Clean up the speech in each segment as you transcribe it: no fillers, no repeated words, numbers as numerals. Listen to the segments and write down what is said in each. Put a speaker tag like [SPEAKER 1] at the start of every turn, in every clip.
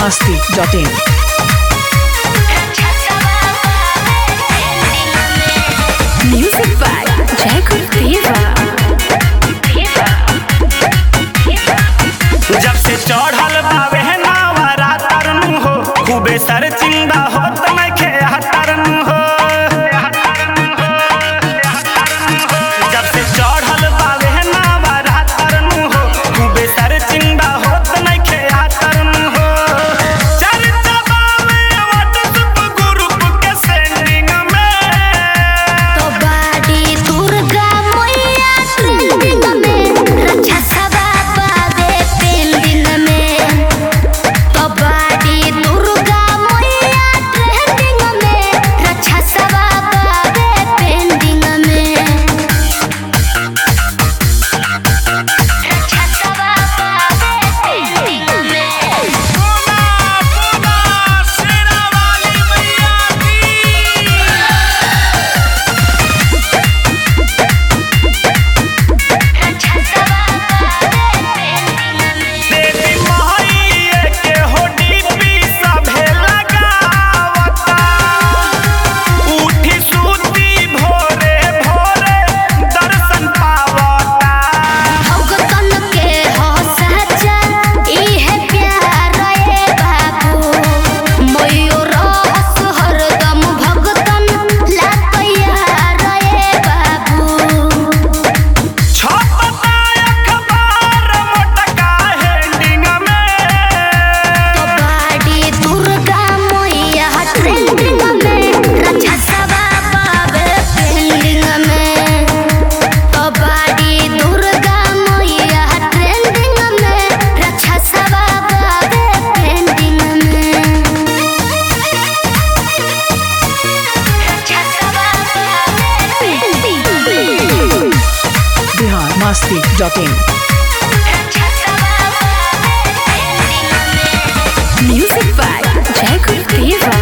[SPEAKER 1] biharmasti.in
[SPEAKER 2] Music by Jacob Deva.
[SPEAKER 3] जब से चढ़ल बावे नावरा तरनु हो खूबे सर चिंदा हो तनखे हतरनु हो जब से चढ़ल बावे नावरा तरनु हो खूबे सर चिंदा हो तनखे हतरनु हो चर्चा बावे व्हाट्सएप ग्रुप के सेंडिंग में
[SPEAKER 2] तो बाड़ी दुर्गा मैया ट्रेंडिंग में रक्षा सभा बाबे पेंडिंग में तो बाड़ी दुर्गा मैया ट्रेंडिंग में रक्षा सभा बाबे पेंडिंग में रक्षा सभा बाबे पेंडिंग में
[SPEAKER 3] देवी माई के हो डीपी सभे लगावता उठी सूती भोरे भोरे दर्शन पावता
[SPEAKER 2] भगतन के हो सच्चा इहे प्यार रे बाबू मयूर हस हरदम भगतन ला तैयार रे बाबू
[SPEAKER 3] छपता अखबार मोटका हेडिंग में
[SPEAKER 2] तो बाड़ी दुर्गा मैया ट्रेंडिंग में रक्षा सभा बाबे पेंडिंग में तो बाड़ी दुर्गा मैया ट्रेंडिंग में रक्षा सभा बाबे पेंडिंग में रक्षा सभा बाबे पेंडिंग में
[SPEAKER 1] biharmasti.in
[SPEAKER 2] Music by Jacob Deva.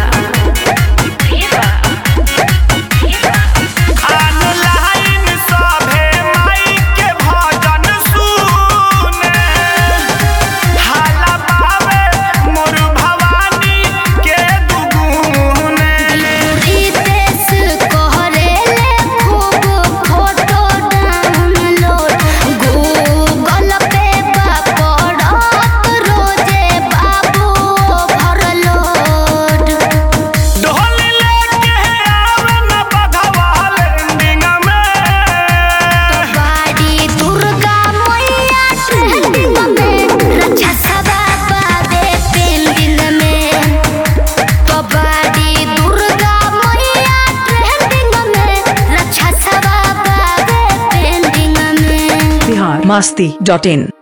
[SPEAKER 3] Online सभे माई के भजन सुने हाला पावे मोर भवानी के दुगुने
[SPEAKER 2] रितेश कोहरेले खूब फोटो डाउनलोड गूगल पे पड़त रोजे बाबू ओवरलोड
[SPEAKER 3] ढोल लेके आवे न बघवा लैंडिंग में
[SPEAKER 2] बाड़ी दुर्गा मैया ट्रेंडिंग में रक्षा सभा बाबे पेंडिंग में तो बाड़ी दुर्गा मैया ट्रेंडिंग में रक्षा सभा बाबे पेंडिंग में
[SPEAKER 1] biharmasti.in